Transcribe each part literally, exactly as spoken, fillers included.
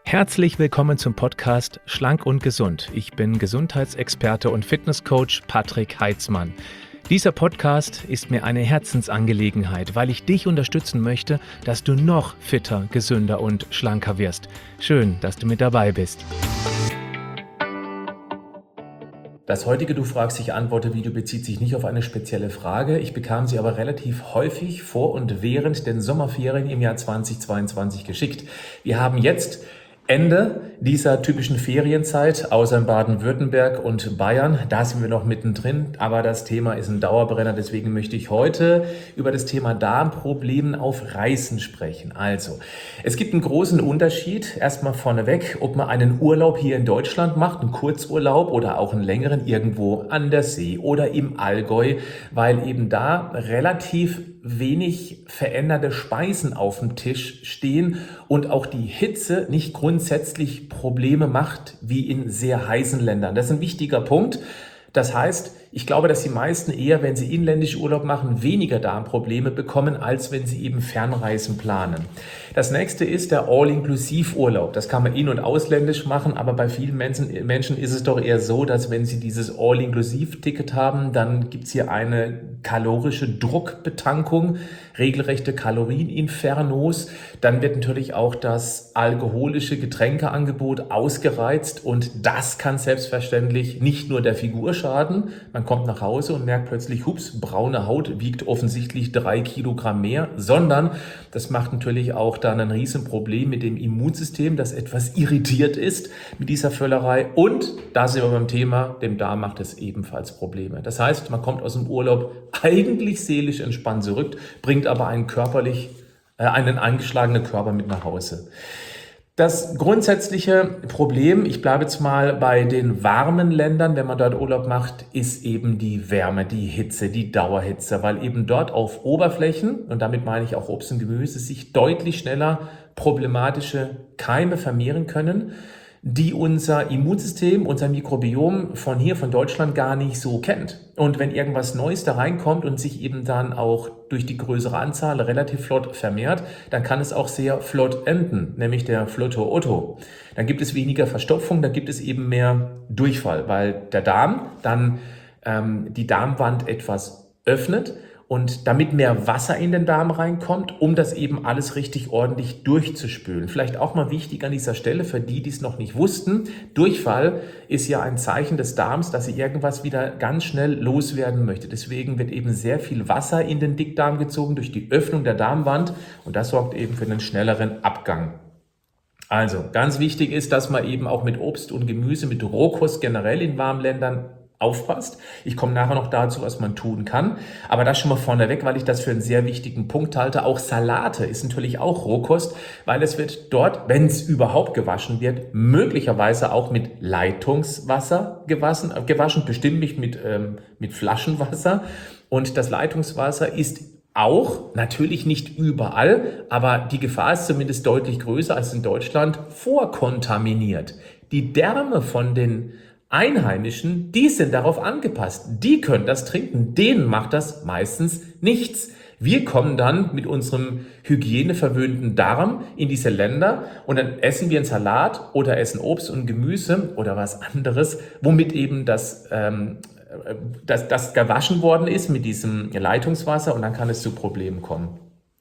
Herzlich willkommen zum Podcast Schlank und Gesund. Ich bin Gesundheitsexperte und Fitnesscoach Patrick Heitzmann. Dieser Podcast ist mir eine Herzensangelegenheit, weil ich dich unterstützen möchte, dass du noch fitter, gesünder und schlanker wirst. Schön, dass du mit dabei bist. Das heutige Du fragst, ich antworte Video bezieht sich nicht auf eine spezielle Frage. Ich bekam sie aber relativ häufig vor und während den Sommerferien im Jahr zweitausendzweiundzwanzig geschickt. Wir haben jetzt Ende dieser typischen Ferienzeit, außer in Baden-Württemberg und Bayern. Da sind wir noch mittendrin, aber das Thema ist ein Dauerbrenner. Deswegen möchte ich heute über das Thema Darmprobleme auf Reisen sprechen. Also, es gibt einen großen Unterschied. Erstmal vorneweg, ob man einen Urlaub hier in Deutschland macht, einen Kurzurlaub oder auch einen längeren irgendwo an der See oder im Allgäu, weil eben da relativ wenig veränderte Speisen auf dem Tisch stehen und auch die Hitze nicht grundsätzlich Probleme macht wie in sehr heißen Ländern. Das ist ein wichtiger Punkt. Das heißt, ich glaube, dass die meisten eher, wenn sie inländisch Urlaub machen, weniger Darmprobleme bekommen, als wenn sie eben Fernreisen planen. Das nächste ist der All-Inklusiv-Urlaub. Das kann man in- und ausländisch machen, aber bei vielen Menschen, Menschen ist es doch eher so, dass wenn sie dieses All-Inklusiv-Ticket haben, dann gibt es hier eine kalorische Druckbetankung, regelrechte Kalorieninfernos. Dann wird natürlich auch das alkoholische Getränkeangebot ausgereizt und das kann selbstverständlich nicht nur der Figur schaden. Man kommt nach Hause und merkt plötzlich, hups, braune Haut wiegt offensichtlich drei Kilogramm mehr, sondern das macht natürlich auch dann ein Riesenproblem mit dem Immunsystem, das etwas irritiert ist mit dieser Völlerei. Und da sind wir beim Thema, dem Darm macht es ebenfalls Probleme. Das heißt, man kommt aus dem Urlaub eigentlich seelisch entspannt zurück, bringt aber einen körperlich, äh, einen eingeschlagenen Körper mit nach Hause. Das grundsätzliche Problem, ich bleibe jetzt mal bei den warmen Ländern, wenn man dort Urlaub macht, ist eben die Wärme, die Hitze, die Dauerhitze, weil eben dort auf Oberflächen, und damit meine ich auch Obst und Gemüse, sich deutlich schneller problematische Keime vermehren können, die unser Immunsystem, unser Mikrobiom von hier, von Deutschland gar nicht so kennt. Und wenn irgendwas Neues da reinkommt und sich eben dann auch durch die größere Anzahl relativ flott vermehrt, dann kann es auch sehr flott enden, nämlich der Flotto Otto. Dann gibt es weniger Verstopfung, dann gibt es eben mehr Durchfall, weil der Darm dann ähm, die Darmwand etwas öffnet. Und damit mehr Wasser in den Darm reinkommt, um das eben alles richtig ordentlich durchzuspülen. Vielleicht auch mal wichtig an dieser Stelle für die, die es noch nicht wussten. Durchfall ist ja ein Zeichen des Darms, dass sie irgendwas wieder ganz schnell loswerden möchte. Deswegen wird eben sehr viel Wasser in den Dickdarm gezogen durch die Öffnung der Darmwand. Und das sorgt eben für einen schnelleren Abgang. Also ganz wichtig ist, dass man eben auch mit Obst und Gemüse, mit Rohkost generell in warmen Ländern aufpasst. Ich komme nachher noch dazu, was man tun kann. Aber das schon mal vorneweg, weil ich das für einen sehr wichtigen Punkt halte. Auch Salate ist natürlich auch Rohkost, weil es wird dort, wenn es überhaupt gewaschen wird, möglicherweise auch mit Leitungswasser gewaschen, gewaschen bestimmt nicht mit, ähm, mit Flaschenwasser. Und das Leitungswasser ist auch, natürlich nicht überall, aber die Gefahr ist zumindest deutlich größer als in Deutschland, vorkontaminiert. Die Därme von den Einheimischen, die sind darauf angepasst. Die können das trinken. Denen macht das meistens nichts. Wir kommen dann mit unserem hygieneverwöhnten Darm in diese Länder und dann essen wir einen Salat oder essen Obst und Gemüse oder was anderes, womit eben das, ähm, das, das gewaschen worden ist mit diesem Leitungswasser und dann kann es zu Problemen kommen.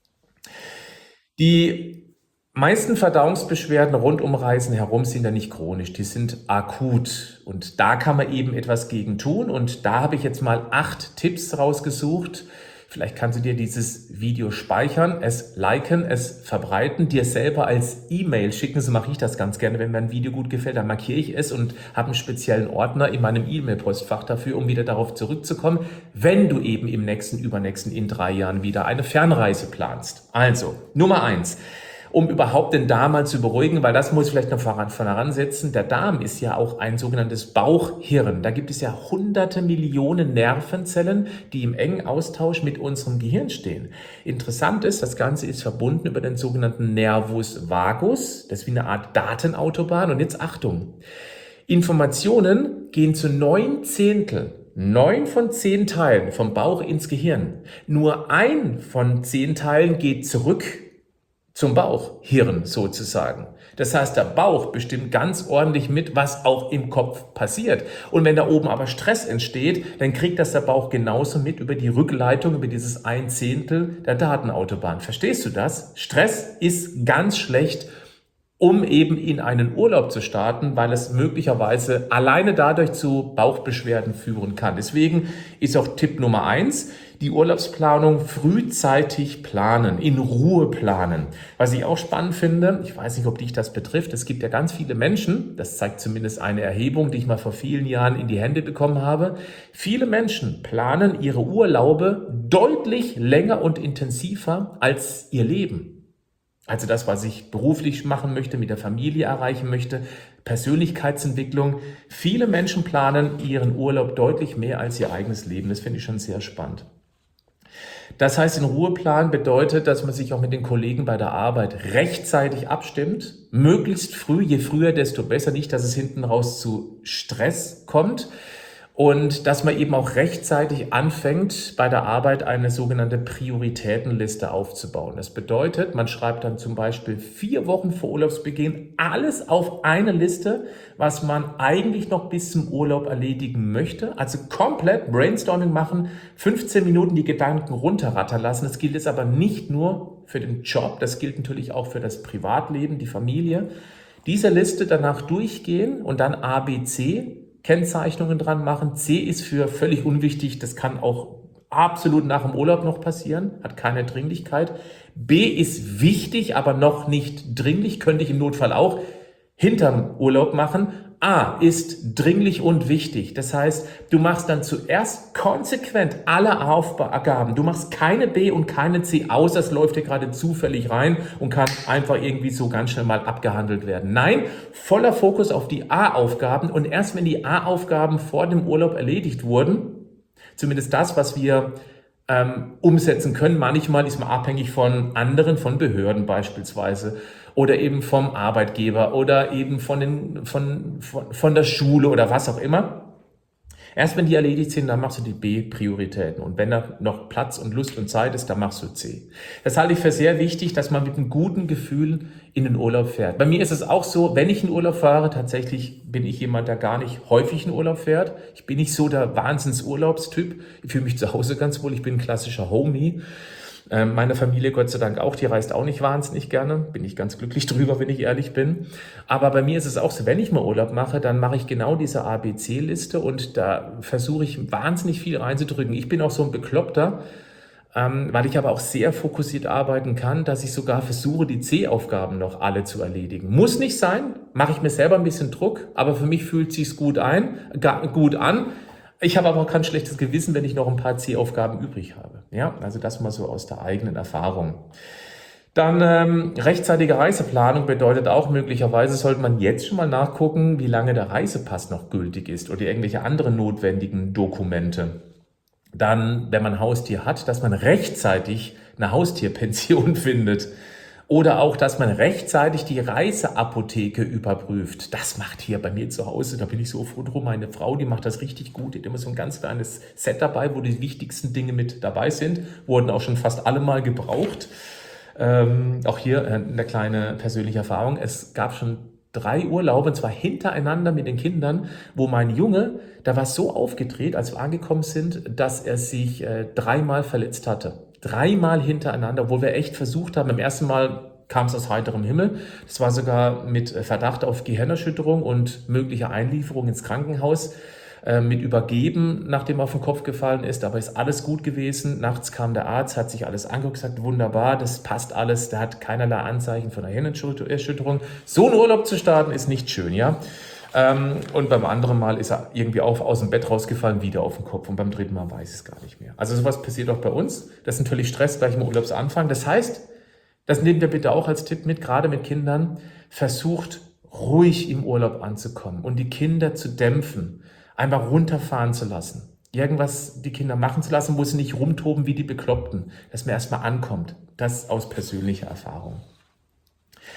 Die meisten Verdauungsbeschwerden rund um Reisen herum sind ja nicht chronisch, die sind akut und da kann man eben etwas gegen tun und da habe ich jetzt mal acht Tipps rausgesucht. Vielleicht kannst du dir dieses Video speichern, es liken, es verbreiten, dir selber als E-Mail schicken, so mache ich das ganz gerne, wenn mir ein Video gut gefällt, dann markiere ich es und habe einen speziellen Ordner in meinem E-Mail-Postfach dafür, um wieder darauf zurückzukommen, wenn du eben im nächsten, übernächsten, in drei Jahren wieder eine Fernreise planst. Also, Nummer eins. Um überhaupt den Darm mal zu beruhigen, weil das muss ich vielleicht noch voran, voran setzen. Der Darm ist ja auch ein sogenanntes Bauchhirn. Da gibt es ja hunderte Millionen Nervenzellen, die im engen Austausch mit unserem Gehirn stehen. Interessant ist, das Ganze ist verbunden über den sogenannten Nervus vagus. Das ist wie eine Art Datenautobahn. Und jetzt Achtung. Informationen gehen zu neun Zehntel. Neun von zehn Teilen vom Bauch ins Gehirn. Nur ein von zehn Teilen geht zurück zum Bauchhirn sozusagen. Das heißt, der Bauch bestimmt ganz ordentlich mit, was auch im Kopf passiert. Und wenn da oben aber Stress entsteht, dann kriegt das der Bauch genauso mit über die Rückleitung, über dieses ein Zehntel der Datenautobahn. Verstehst du das? Stress ist ganz schlecht, um eben in einen Urlaub zu starten, weil es möglicherweise alleine dadurch zu Bauchbeschwerden führen kann. Deswegen ist auch Tipp Nummer eins, die Urlaubsplanung frühzeitig planen, in Ruhe planen. Was ich auch spannend finde, ich weiß nicht, ob dich das betrifft, es gibt ja ganz viele Menschen, das zeigt zumindest eine Erhebung, die ich mal vor vielen Jahren in die Hände bekommen habe, viele Menschen planen ihre Urlaube deutlich länger und intensiver als ihr Leben. Also das, was ich beruflich machen möchte, mit der Familie erreichen möchte, Persönlichkeitsentwicklung. Viele Menschen planen ihren Urlaub deutlich mehr als ihr eigenes Leben. Das finde ich schon sehr spannend. Das heißt, in Ruheplan bedeutet, dass man sich auch mit den Kollegen bei der Arbeit rechtzeitig abstimmt, möglichst früh, je früher, desto besser, nicht, dass es hinten raus zu Stress kommt. Und dass man eben auch rechtzeitig anfängt, bei der Arbeit eine sogenannte Prioritätenliste aufzubauen. Das bedeutet, man schreibt dann zum Beispiel vier Wochen vor Urlaubsbeginn alles auf eine Liste, was man eigentlich noch bis zum Urlaub erledigen möchte. Also komplett Brainstorming machen, fünfzehn Minuten die Gedanken runterrattern lassen. Das gilt jetzt aber nicht nur für den Job, das gilt natürlich auch für das Privatleben, die Familie. Diese Liste danach durchgehen und dann A, B, C Kennzeichnungen dran machen. C ist für völlig unwichtig, das kann auch absolut nach dem Urlaub noch passieren, hat keine Dringlichkeit. B ist wichtig, aber noch nicht dringlich, könnte ich im Notfall auch hinterm Urlaub machen. A ist dringlich und wichtig. Das heißt, du machst dann zuerst konsequent alle Aufgaben. Du machst keine B und keine C, außer es läuft dir gerade zufällig rein und kann einfach irgendwie so ganz schnell mal abgehandelt werden. Nein, voller Fokus auf die A-Aufgaben und erst wenn die A-Aufgaben vor dem Urlaub erledigt wurden, zumindest das, was wir ähm, umsetzen können, manchmal ist man abhängig von anderen, von Behörden beispielsweise, oder eben vom Arbeitgeber oder eben von, den, von, von, von der Schule oder was auch immer. Erst wenn die erledigt sind, dann machst du die B-Prioritäten. Und wenn da noch Platz und Lust und Zeit ist, dann machst du C. Das halte ich für sehr wichtig, dass man mit einem guten Gefühl in den Urlaub fährt. Bei mir ist es auch so, wenn ich in Urlaub fahre, tatsächlich bin ich jemand, der gar nicht häufig in Urlaub fährt. Ich bin nicht so der Wahnsinns-Urlaubstyp. Ich fühle mich zu Hause ganz wohl. Ich bin ein klassischer Homie. Meine Familie, Gott sei Dank auch, die reist auch nicht wahnsinnig gerne. Bin ich ganz glücklich drüber, wenn ich ehrlich bin. Aber bei mir ist es auch so, wenn ich mal Urlaub mache, dann mache ich genau diese A B C-Liste und da versuche ich wahnsinnig viel reinzudrücken. Ich bin auch so ein Bekloppter, ähm, weil ich aber auch sehr fokussiert arbeiten kann, dass ich sogar versuche, die C-Aufgaben noch alle zu erledigen. Muss nicht sein, mache ich mir selber ein bisschen Druck, aber für mich fühlt es sich gut ein, gut an. Ich habe aber auch kein schlechtes Gewissen, wenn ich noch ein paar C-Aufgaben übrig habe. Ja, also das mal so aus der eigenen Erfahrung. Dann ähm, rechtzeitige Reiseplanung bedeutet auch, möglicherweise sollte man jetzt schon mal nachgucken, wie lange der Reisepass noch gültig ist oder irgendwelche anderen notwendigen Dokumente. Dann, wenn man ein Haustier hat, dass man rechtzeitig eine Haustierpension findet. Oder auch, dass man rechtzeitig die Reiseapotheke überprüft. Das macht hier bei mir zu Hause, da bin ich so froh drum, meine Frau, die macht das richtig gut. Die hat immer so ein ganz kleines Set dabei, wo die wichtigsten Dinge mit dabei sind. Wurden auch schon fast alle mal gebraucht. Ähm, auch hier eine kleine persönliche Erfahrung. Es gab schon drei Urlaube, und zwar hintereinander mit den Kindern, wo mein Junge, der war so aufgedreht, als wir angekommen sind, dass er sich äh, dreimal verletzt hatte. Dreimal hintereinander, obwohl wir echt versucht haben. Beim ersten Mal kam es aus heiterem Himmel. Das war sogar mit Verdacht auf Gehirnerschütterung und möglicher Einlieferung ins Krankenhaus, äh, mit Übergeben, nachdem er auf den Kopf gefallen ist. Aber ist alles gut gewesen. Nachts kam der Arzt, hat sich alles angeguckt, gesagt, wunderbar, das passt alles. Der hat keinerlei Anzeichen von einer Hirnerschütterung. So einen Urlaub zu starten, ist nicht schön, ja. Und beim anderen Mal ist er irgendwie auch aus dem Bett rausgefallen, wieder auf den Kopf. Und beim dritten Mal weiß ich es gar nicht mehr. Also sowas passiert auch bei uns. Das ist natürlich Stress gleich im Urlaubsanfang. Das heißt, das nehmt ihr bitte auch als Tipp mit, gerade mit Kindern. Versucht ruhig im Urlaub anzukommen und die Kinder zu dämpfen. Einfach runterfahren zu lassen. Irgendwas die Kinder machen zu lassen, wo sie nicht rumtoben wie die Bekloppten. Dass man erstmal ankommt. Das aus persönlicher Erfahrung.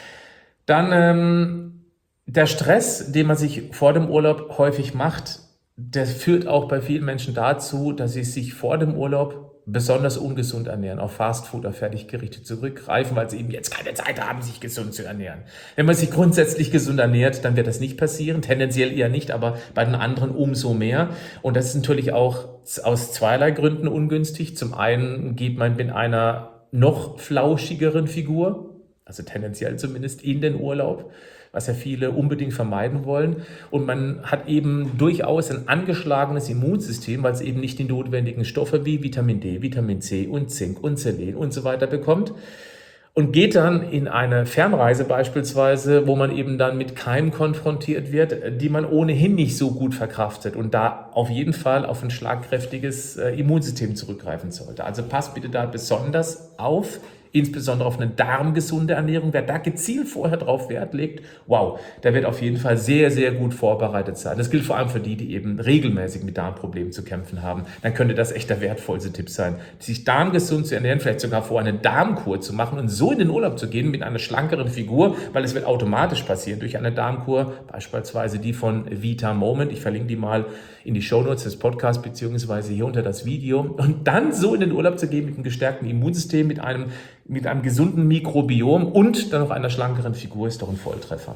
Dann... Ähm, Der Stress, den man sich vor dem Urlaub häufig macht, das führt auch bei vielen Menschen dazu, dass sie sich vor dem Urlaub besonders ungesund ernähren, auf Fastfood, auf Fertiggerichte zurückgreifen, weil sie eben jetzt keine Zeit haben, sich gesund zu ernähren. Wenn man sich grundsätzlich gesund ernährt, dann wird das nicht passieren, tendenziell eher nicht, aber bei den anderen umso mehr. Und das ist natürlich auch aus zweierlei Gründen ungünstig. Zum einen geht man mit einer noch flauschigeren Figur, also tendenziell zumindest, in den Urlaub, was ja viele unbedingt vermeiden wollen. Und man hat eben durchaus ein angeschlagenes Immunsystem, weil es eben nicht die notwendigen Stoffe wie Vitamin D, Vitamin C und Zink und Selen und so weiter bekommt. Und geht dann in eine Fernreise beispielsweise, wo man eben dann mit Keimen konfrontiert wird, die man ohnehin nicht so gut verkraftet und da auf jeden Fall auf ein schlagkräftiges Immunsystem zurückgreifen sollte. Also passt bitte da besonders auf, insbesondere auf eine darmgesunde Ernährung. Wer da gezielt vorher drauf Wert legt, wow, der wird auf jeden Fall sehr, sehr gut vorbereitet sein. Das gilt vor allem für die, die eben regelmäßig mit Darmproblemen zu kämpfen haben. Dann könnte das echt der wertvollste Tipp sein, sich darmgesund zu ernähren, vielleicht sogar vor eine Darmkur zu machen und so in den Urlaub zu gehen mit einer schlankeren Figur, weil es wird automatisch passieren durch eine Darmkur, beispielsweise die von Vita Moment. Ich verlinke die mal in die Shownotes des Podcasts beziehungsweise hier unter das Video. Und dann so in den Urlaub zu gehen mit einem gestärkten Immunsystem, mit einem mit einem gesunden Mikrobiom und dann noch einer schlankeren Figur ist doch ein Volltreffer.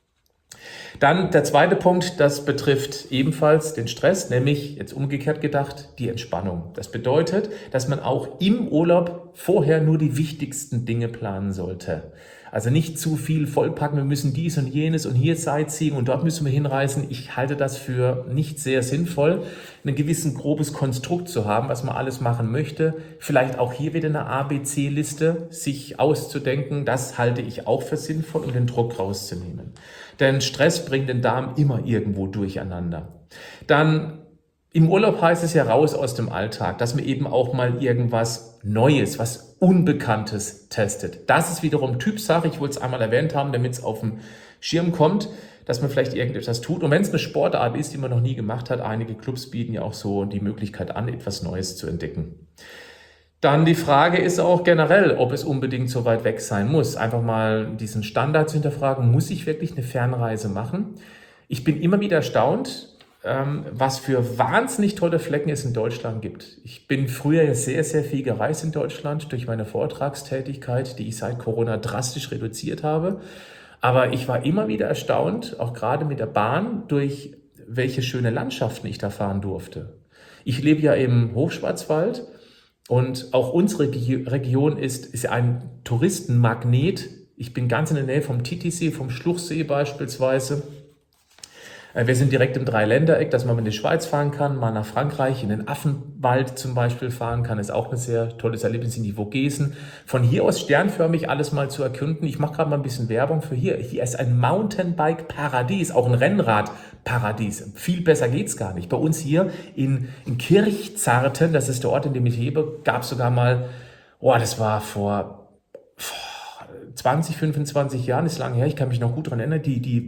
Dann der zweite Punkt, das betrifft ebenfalls den Stress, nämlich jetzt umgekehrt gedacht, die Entspannung. Das bedeutet, dass man auch im Urlaub vorher nur die wichtigsten Dinge planen sollte. Also nicht zu viel vollpacken, wir müssen dies und jenes und hier Sightseeing und dort müssen wir hinreisen. Ich halte das für nicht sehr sinnvoll, ein gewissen grobes Konstrukt zu haben, was man alles machen möchte. Vielleicht auch hier wieder eine A B C-Liste sich auszudenken. Das halte ich auch für sinnvoll, um den Druck rauszunehmen. Denn Stress bringt den Darm immer irgendwo durcheinander. Dann im Urlaub heißt es ja raus aus dem Alltag, dass man eben auch mal irgendwas Neues, was Unbekanntes testet. Das ist wiederum Typsache. Ich wollte es einmal erwähnt haben, damit es auf den Schirm kommt, dass man vielleicht irgendetwas tut. Und wenn es eine Sportart ist, die man noch nie gemacht hat, einige Clubs bieten ja auch so die Möglichkeit an, etwas Neues zu entdecken. Dann die Frage ist auch generell, ob es unbedingt so weit weg sein muss. Einfach mal diesen Standard zu hinterfragen, muss ich wirklich eine Fernreise machen? Ich bin immer wieder erstaunt, was für wahnsinnig tolle Flecken es in Deutschland gibt. Ich bin früher sehr, sehr viel gereist in Deutschland durch meine Vortragstätigkeit, die ich seit Corona drastisch reduziert habe. Aber ich war immer wieder erstaunt, auch gerade mit der Bahn, durch welche schöne Landschaften ich da fahren durfte. Ich lebe ja im Hochschwarzwald und auch unsere Region ist, ist ein Touristenmagnet. Ich bin ganz in der Nähe vom Titisee, vom Schluchsee beispielsweise. Wir sind direkt im Dreiländereck, dass man in die Schweiz fahren kann, mal nach Frankreich, in den Affenwald zum Beispiel fahren kann, ist auch ein sehr tolles Erlebnis, in die Vogesen. Von hier aus sternförmig alles mal zu erkunden. Ich mache gerade mal ein bisschen Werbung für hier. Hier ist ein Mountainbike-Paradies, auch ein Rennrad-Paradies. Viel besser geht's gar nicht. Bei uns hier in, in Kirchzarten, das ist der Ort, in dem ich lebe, gab es sogar mal, oh, das war vor... vor zwanzig, fünfundzwanzig Jahren, ist lange her, ich kann mich noch gut daran erinnern, die, die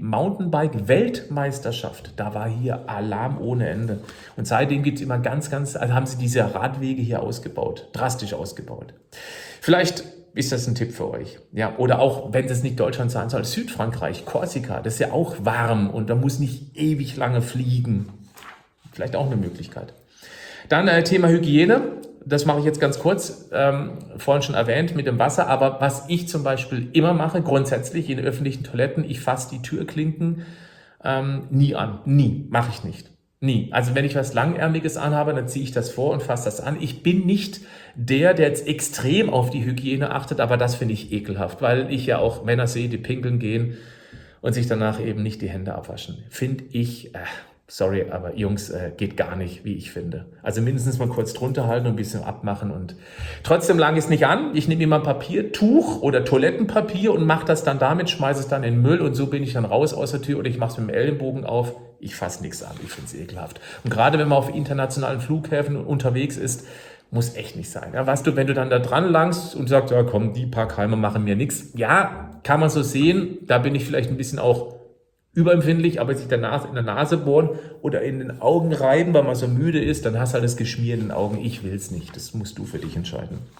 Mountainbike-Weltmeisterschaft, da war hier Alarm ohne Ende. Und seitdem gibt es immer ganz, ganz, also haben sie diese Radwege hier ausgebaut, drastisch ausgebaut. Vielleicht ist das ein Tipp für euch. Ja, oder auch, wenn es nicht Deutschland sein soll, Südfrankreich, Korsika, das ist ja auch warm und da muss nicht ewig lange fliegen. Vielleicht auch eine Möglichkeit. Dann äh, Thema Hygiene. Das mache ich jetzt ganz kurz, ähm, vorhin schon erwähnt mit dem Wasser, aber was ich zum Beispiel immer mache, grundsätzlich in öffentlichen Toiletten, ich fasse die Türklinken ähm, nie an, nie, mache ich nicht, nie. Also wenn ich was Langärmliches anhabe, dann ziehe ich das vor und fasse das an. Ich bin nicht der, der jetzt extrem auf die Hygiene achtet, aber das finde ich ekelhaft, weil ich ja auch Männer sehe, die pinkeln gehen und sich danach eben nicht die Hände abwaschen. Finde ich... Äh, Sorry, aber Jungs, äh, geht gar nicht, wie ich finde. Also mindestens mal kurz drunter halten und ein bisschen abmachen und trotzdem lange es nicht an. Ich nehme immer ein Papiertuch oder Toilettenpapier und mache das dann damit, schmeiße es dann in den Müll und so bin ich dann raus aus der Tür oder ich mache es mit dem Ellenbogen auf. Ich fasse nichts an, ich finde es ekelhaft. Und gerade wenn man auf internationalen Flughäfen unterwegs ist, muss echt nicht sein. Ja, weißt du, wenn du dann da dran langst und sagst, ja komm, die paar Keime machen mir nichts. Ja, kann man so sehen. Da bin ich vielleicht ein bisschen auch überempfindlich, aber sich der Nase, in der Nase bohren oder in den Augen reiben, weil man so müde ist, dann hast du halt das Geschmier in den Augen. Ich will es nicht. Das musst du für dich entscheiden.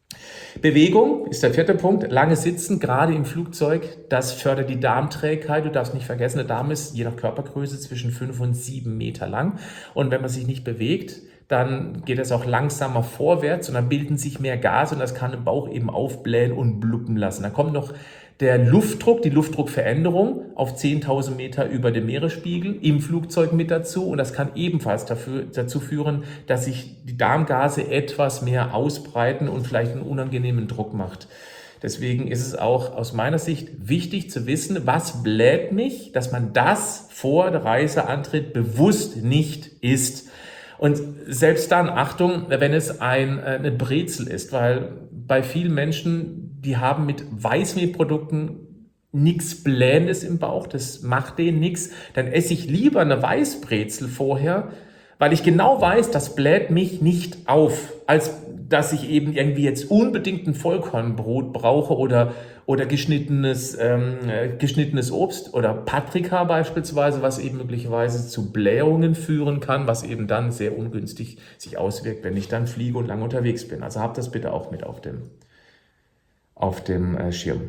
Bewegung ist der vierte Punkt. Lange Sitzen, gerade im Flugzeug, das fördert die Darmträgheit. Du darfst nicht vergessen, der Darm ist je nach Körpergröße zwischen fünf und sieben Meter lang. Und wenn man sich nicht bewegt, dann geht es auch langsamer vorwärts und dann bilden sich mehr Gase und das kann den Bauch eben aufblähen und bluppen lassen. Dann kommt noch der Luftdruck, die Luftdruckveränderung auf zehntausend Meter über dem Meeresspiegel im Flugzeug mit dazu und das kann ebenfalls dafür, dazu führen, dass sich die Darmgase etwas mehr ausbreiten und vielleicht einen unangenehmen Druck macht. Deswegen ist es auch aus meiner Sicht wichtig zu wissen, was bläht mich, dass man das vor der Reiseantritt bewusst nicht isst. Und selbst dann, Achtung, wenn es ein, eine Brezel ist, weil bei vielen Menschen, die haben mit Weißmehlprodukten nichts Blähendes im Bauch, das macht denen nichts, dann esse ich lieber eine Weißbrezel vorher, weil ich genau weiß, das bläht mich nicht auf, als dass ich eben irgendwie jetzt unbedingt ein Vollkornbrot brauche oder, oder geschnittenes, ähm, geschnittenes Obst oder Paprika beispielsweise, was eben möglicherweise zu Blähungen führen kann, was eben dann sehr ungünstig sich auswirkt, wenn ich dann fliege und lange unterwegs bin. Also habt das bitte auch mit auf dem, auf dem äh, Schirm.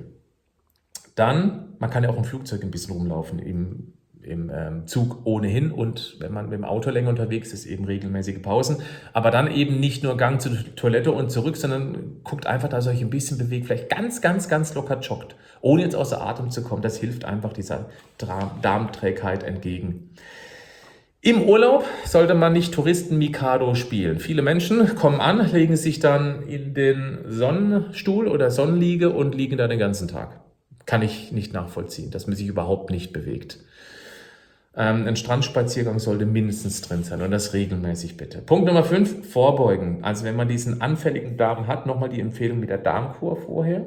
Dann, man kann ja auch im Flugzeug ein bisschen rumlaufen, im im ähm, Zug ohnehin und wenn man mit dem Auto länger unterwegs ist, eben regelmäßige Pausen. Aber dann eben nicht nur Gang zur Toilette und zurück, sondern guckt einfach, dass ihr euch ein bisschen bewegt, vielleicht ganz, ganz, ganz locker joggt, ohne jetzt außer Atem zu kommen. Das hilft einfach dieser Darmträgheit entgegen. Im Urlaub sollte man nicht Touristen-Mikado spielen. Viele Menschen kommen an, legen sich dann in den Sonnenstuhl oder Sonnenliege und liegen da den ganzen Tag. Kann ich nicht nachvollziehen, dass man sich überhaupt nicht bewegt. Ähm, ein Strandspaziergang sollte mindestens drin sein und das regelmäßig bitte. Punkt Nummer fünf, vorbeugen. Also wenn man diesen anfälligen Darm hat, nochmal die Empfehlung mit der Darmkur vorher.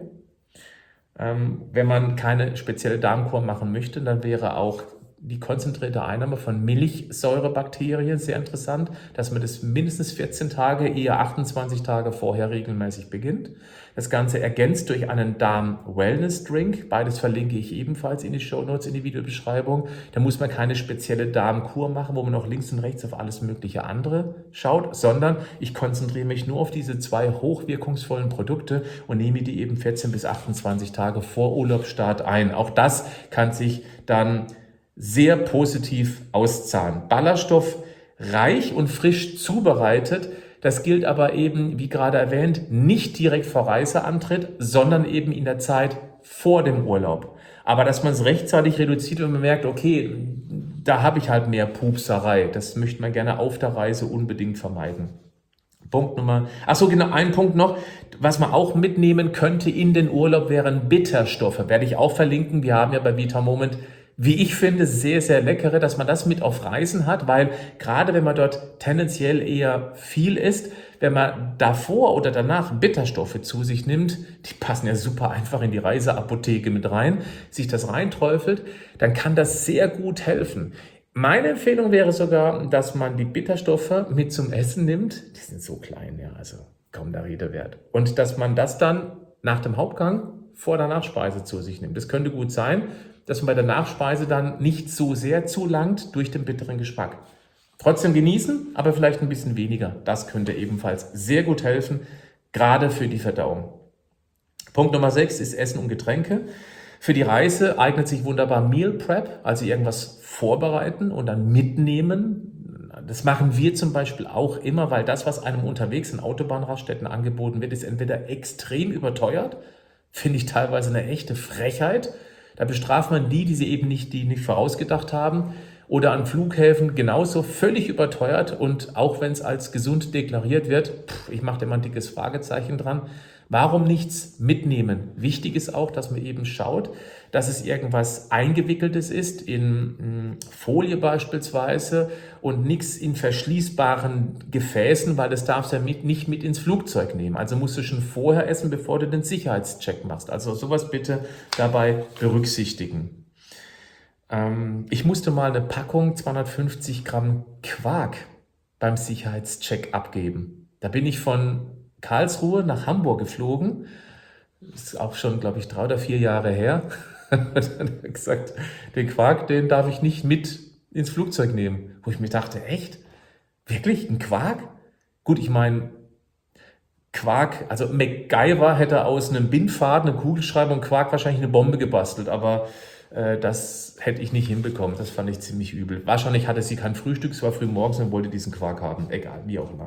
Ähm, wenn man keine spezielle Darmkur machen möchte, dann wäre auch die konzentrierte Einnahme von Milchsäurebakterien sehr interessant, dass man das mindestens vierzehn Tage, eher achtundzwanzig Tage vorher regelmäßig beginnt. Das Ganze ergänzt durch einen Darm-Wellness-Drink. Beides verlinke ich ebenfalls in die Shownotes, in die Videobeschreibung. Da muss man keine spezielle Darmkur machen, wo man auch links und rechts auf alles mögliche andere schaut, sondern ich konzentriere mich nur auf diese zwei hochwirkungsvollen Produkte und nehme die eben vierzehn bis achtundzwanzig Tage vor Urlaubsstart ein. Auch das kann sich dann sehr positiv auszahlen. Ballaststoff reich und frisch zubereitet. Das gilt aber eben, wie gerade erwähnt, nicht direkt vor Reiseantritt, sondern eben in der Zeit vor dem Urlaub. Aber dass man es rechtzeitig reduziert, wenn man merkt, okay, da habe ich halt mehr Pupserei. Das möchte man gerne auf der Reise unbedingt vermeiden. Punkt Nummer, ach so, genau, ein Punkt noch, was man auch mitnehmen könnte in den Urlaub, wären Bitterstoffe. Werde ich auch verlinken. Wir haben ja bei VitaMoment, wie ich finde, sehr, sehr leckere, dass man das mit auf Reisen hat, weil gerade wenn man dort tendenziell eher viel isst, wenn man davor oder danach Bitterstoffe zu sich nimmt, die passen ja super einfach in die Reiseapotheke mit rein, sich das reinträufelt, dann kann das sehr gut helfen. Meine Empfehlung wäre sogar, dass man die Bitterstoffe mit zum Essen nimmt. Die sind so klein, ja, also kaum der Rede wert. Und dass man das dann nach dem Hauptgang vor der Nachspeise zu sich nimmt. Das könnte gut sein, dass man bei der Nachspeise dann nicht so sehr zulangt durch den bitteren Geschmack. Trotzdem genießen, aber vielleicht ein bisschen weniger. Das könnte ebenfalls sehr gut helfen, gerade für die Verdauung. Punkt Nummer sechs ist Essen und Getränke. Für die Reise eignet sich wunderbar Meal Prep, also irgendwas vorbereiten und dann mitnehmen. Das machen wir zum Beispiel auch immer, weil das, was einem unterwegs in Autobahnraststätten angeboten wird, ist entweder extrem überteuert, finde ich teilweise eine echte Frechheit. Da bestraft man die, die sie eben nicht, die nicht vorausgedacht haben. Oder an Flughäfen genauso völlig überteuert. Und auch wenn es als gesund deklariert wird, pff, ich mache da mal ein dickes Fragezeichen dran. Warum nichts mitnehmen? Wichtig ist auch, dass man eben schaut, dass es irgendwas Eingewickeltes ist, in Folie beispielsweise und nichts in verschließbaren Gefäßen, weil das darfst du ja mit, nicht mit ins Flugzeug nehmen. Also musst du schon vorher essen, bevor du den Sicherheitscheck machst. Also sowas bitte dabei berücksichtigen. Ähm, ich musste mal eine Packung zweihundertfünfzig Gramm Quark beim Sicherheitscheck abgeben. Da bin ich von Karlsruhe nach Hamburg geflogen. Das ist auch schon, glaube ich, drei oder vier Jahre her. Und dann hat er gesagt, den Quark, den darf ich nicht mit ins Flugzeug nehmen. Wo ich mir dachte, echt? Wirklich? Ein Quark? Gut, ich meine, Quark, also MacGyver hätte aus einem Bindfaden, einem Kugelschreiber und Quark wahrscheinlich eine Bombe gebastelt, aber äh, das hätte ich nicht hinbekommen. Das fand ich ziemlich übel. Wahrscheinlich hatte sie kein Frühstück, es war früh morgens und wollte diesen Quark haben. Egal, wie auch immer.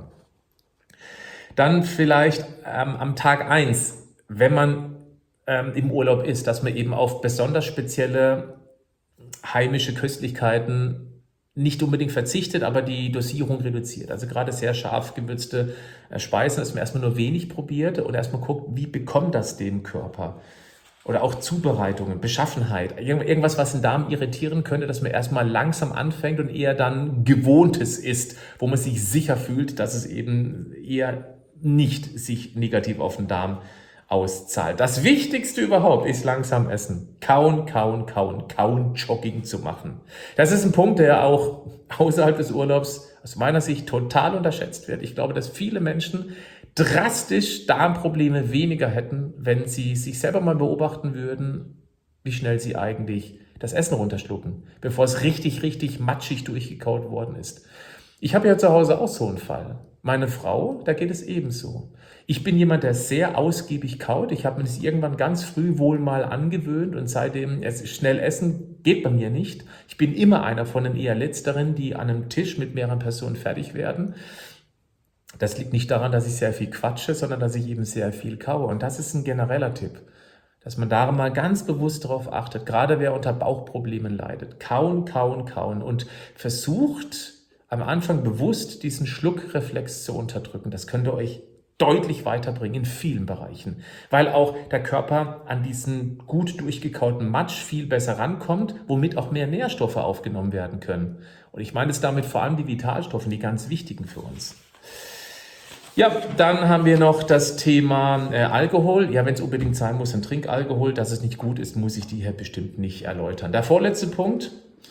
Dann vielleicht ähm, am Tag eins, wenn man ähm, im Urlaub ist, dass man eben auf besonders spezielle heimische Köstlichkeiten nicht unbedingt verzichtet, aber die Dosierung reduziert. Also gerade sehr scharf gewürzte äh, Speisen, dass man erstmal nur wenig probiert und erstmal guckt, wie bekommt das dem Körper? Oder auch Zubereitungen, Beschaffenheit, irgendwas, was den Darm irritieren könnte, dass man erstmal langsam anfängt und eher dann Gewohntes isst, wo man sich sicher fühlt, dass es eben eher nicht sich negativ auf den Darm auszahlt. Das Wichtigste überhaupt ist langsam essen. Kauen, kauen, kauen, kauen, Jogging zu machen. Das ist ein Punkt, der auch außerhalb des Urlaubs aus meiner Sicht total unterschätzt wird. Ich glaube, dass viele Menschen drastisch Darmprobleme weniger hätten, wenn sie sich selber mal beobachten würden, wie schnell sie eigentlich das Essen runterschlucken, bevor es richtig, richtig matschig durchgekaut worden ist. Ich habe ja zu Hause auch so einen Fall. Meine Frau, da geht es ebenso. Ich bin jemand, der sehr ausgiebig kaut. Ich habe mir das irgendwann ganz früh wohl mal angewöhnt und seitdem es schnell essen geht bei mir nicht. Ich bin immer einer von den eher Letzteren, die an einem Tisch mit mehreren Personen fertig werden. Das liegt nicht daran, dass ich sehr viel quatsche, sondern dass ich eben sehr viel kaue. Und das ist ein genereller Tipp, dass man da mal ganz bewusst darauf achtet, gerade wer unter Bauchproblemen leidet. Kauen, kauen, kauen und versucht am Anfang bewusst diesen Schluckreflex zu unterdrücken. Das könnte euch deutlich weiterbringen in vielen Bereichen, weil auch der Körper an diesen gut durchgekauten Matsch viel besser rankommt, womit auch mehr Nährstoffe aufgenommen werden können. Und ich meine es damit vor allem die Vitalstoffe, die ganz wichtigen für uns. Ja, dann haben wir noch das Thema äh, Alkohol. Ja, wenn es unbedingt sein muss, dann trink Alkohol. Dass es nicht gut ist, muss ich dir hier bestimmt nicht erläutern. Der vorletzte Punkt.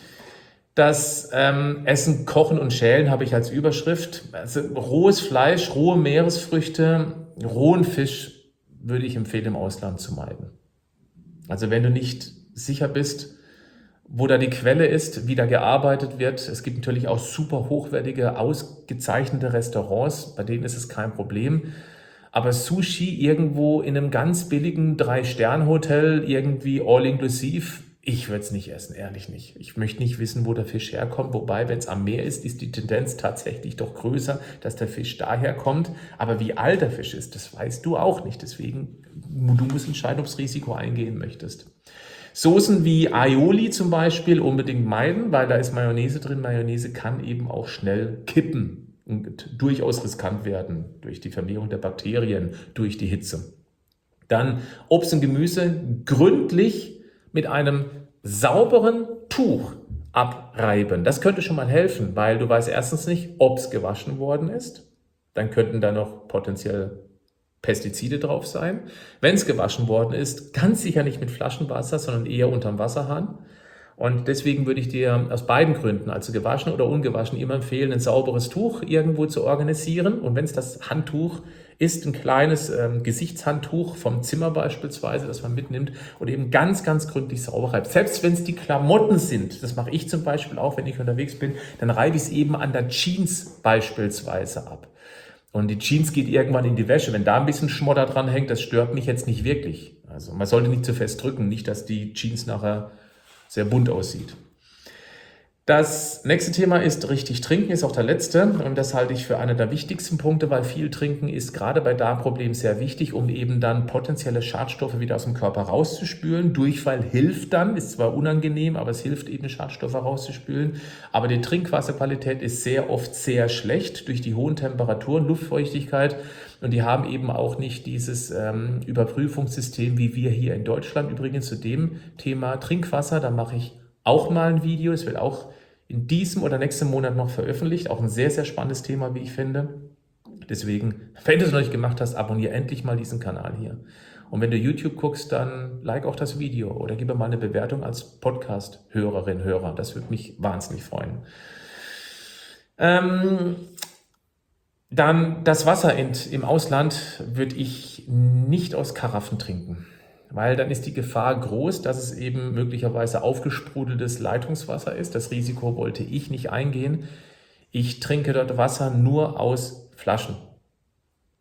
Das ähm, Essen, Kochen und Schälen habe ich als Überschrift. Also rohes Fleisch, rohe Meeresfrüchte, rohen Fisch würde ich empfehlen, im Ausland zu meiden. Also wenn du nicht sicher bist, wo da die Quelle ist, wie da gearbeitet wird. Es gibt natürlich auch super hochwertige, ausgezeichnete Restaurants, bei denen ist es kein Problem. Aber Sushi irgendwo in einem ganz billigen Drei-Sterne-Hotel, irgendwie all-inclusive, ich würde es nicht essen, ehrlich nicht. Ich möchte nicht wissen, wo der Fisch herkommt. Wobei, wenn es am Meer ist, ist die Tendenz tatsächlich doch größer, dass der Fisch daher kommt. Aber wie alt der Fisch ist, das weißt du auch nicht. Deswegen, du musst entscheiden, ob du das Risiko eingehen möchtest. Soßen wie Aioli zum Beispiel unbedingt meiden, weil da ist Mayonnaise drin. Mayonnaise kann eben auch schnell kippen und durchaus riskant werden durch die Vermehrung der Bakterien, durch die Hitze. Dann Obst und Gemüse gründlich mit einem sauberen Tuch abreiben. Das könnte schon mal helfen, weil du weißt erstens nicht, ob es gewaschen worden ist. Dann könnten da noch potenziell Pestizide drauf sein. Wenn es gewaschen worden ist, ganz sicher nicht mit Flaschenwasser, sondern eher unterm Wasserhahn. Und deswegen würde ich dir aus beiden Gründen, also gewaschen oder ungewaschen, immer empfehlen, ein sauberes Tuch irgendwo zu organisieren. Und wenn es das Handtuch ist, ein kleines ähm, Gesichtshandtuch vom Zimmer beispielsweise, das man mitnimmt und eben ganz, ganz gründlich sauber reibt. Selbst wenn es die Klamotten sind, das mache ich zum Beispiel auch, wenn ich unterwegs bin, dann reibe ich es eben an der Jeans beispielsweise ab. Und die Jeans geht irgendwann in die Wäsche. Wenn da ein bisschen Schmodder dran hängt, das stört mich jetzt nicht wirklich. Also man sollte nicht zu fest drücken, nicht, dass die Jeans nachher sehr bunt aussieht. Das nächste Thema ist richtig trinken, ist auch der letzte. Und das halte ich für einen der wichtigsten Punkte, weil viel trinken ist gerade bei Darmproblemen sehr wichtig, um eben dann potenzielle Schadstoffe wieder aus dem Körper rauszuspülen. Durchfall hilft dann, ist zwar unangenehm, aber es hilft eben, Schadstoffe rauszuspülen. Aber die Trinkwasserqualität ist sehr oft sehr schlecht durch die hohen Temperaturen, Luftfeuchtigkeit. Und die haben eben auch nicht dieses ähm, Überprüfungssystem wie wir hier in Deutschland. Übrigens zu dem Thema Trinkwasser, da mache ich auch mal ein Video. Es wird auch in diesem oder nächsten Monat noch veröffentlicht. Auch ein sehr, sehr spannendes Thema, wie ich finde. Deswegen, wenn du es noch nicht gemacht hast, abonniere endlich mal diesen Kanal hier. Und wenn du YouTube guckst, dann like auch das Video oder gib mir mal eine Bewertung als Podcast-Hörerin, Hörer. Das würde mich wahnsinnig freuen. Ähm, dann das Wasser in, im Ausland würde ich nicht aus Karaffen trinken. Weil dann ist die Gefahr groß, dass es eben möglicherweise aufgesprudeltes Leitungswasser ist. Das Risiko wollte ich nicht eingehen. Ich trinke dort Wasser nur aus Flaschen.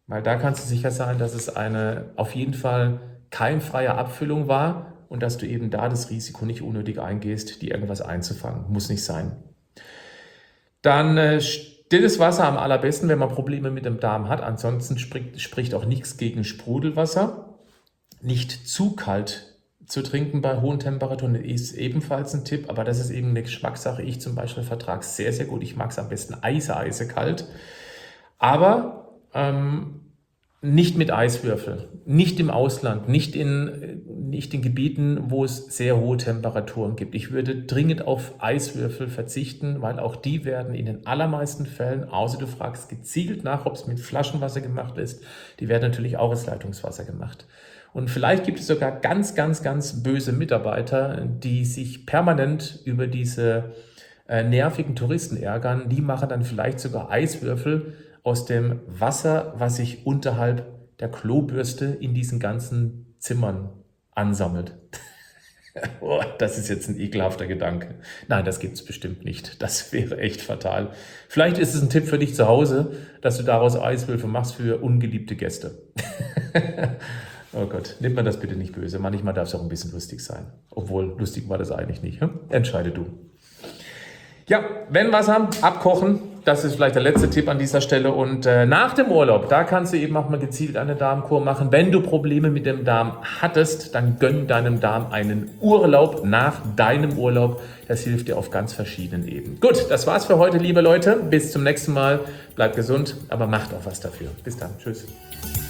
Weil da kannst du sicher sein, dass es eine auf jeden Fall keimfreie Abfüllung war und dass du eben da das Risiko nicht unnötig eingehst, die irgendwas einzufangen. Muss nicht sein. Dann äh, stilles Wasser am allerbesten, wenn man Probleme mit dem Darm hat. Ansonsten spricht, spricht auch nichts gegen Sprudelwasser. Nicht zu kalt zu trinken bei hohen Temperaturen ist ebenfalls ein Tipp, aber das ist eben eine Geschmackssache. Ich zum Beispiel vertrage es sehr, sehr gut. Ich mag es am besten eise, eise kalt. Aber ähm, nicht mit Eiswürfel, nicht im Ausland, nicht in, nicht in Gebieten, wo es sehr hohe Temperaturen gibt. Ich würde dringend auf Eiswürfel verzichten, weil auch die werden in den allermeisten Fällen, außer du fragst gezielt nach, ob es mit Flaschenwasser gemacht ist, die werden natürlich auch aus Leitungswasser gemacht. Und vielleicht gibt es sogar ganz, ganz, ganz böse Mitarbeiter, die sich permanent über diese äh, nervigen Touristen ärgern. Die machen dann vielleicht sogar Eiswürfel aus dem Wasser, was sich unterhalb der Klobürste in diesen ganzen Zimmern ansammelt. Oh, das ist jetzt ein ekelhafter Gedanke. Nein, das gibt es bestimmt nicht. Das wäre echt fatal. Vielleicht ist es ein Tipp für dich zu Hause, dass du daraus Eiswürfel machst für ungeliebte Gäste. Oh Gott, nimm mir das bitte nicht böse. Manchmal darf es auch ein bisschen lustig sein. Obwohl, lustig war das eigentlich nicht. Hm? Entscheide du. Ja, wenn Wasser, abkochen. Das ist vielleicht der letzte Tipp an dieser Stelle. Und äh, nach dem Urlaub, da kannst du eben auch mal gezielt eine Darmkur machen. Wenn du Probleme mit dem Darm hattest, dann gönn deinem Darm einen Urlaub nach deinem Urlaub. Das hilft dir auf ganz verschiedenen Ebenen. Gut, das war's für heute, liebe Leute. Bis zum nächsten Mal. Bleibt gesund, aber macht auch was dafür. Bis dann. Tschüss.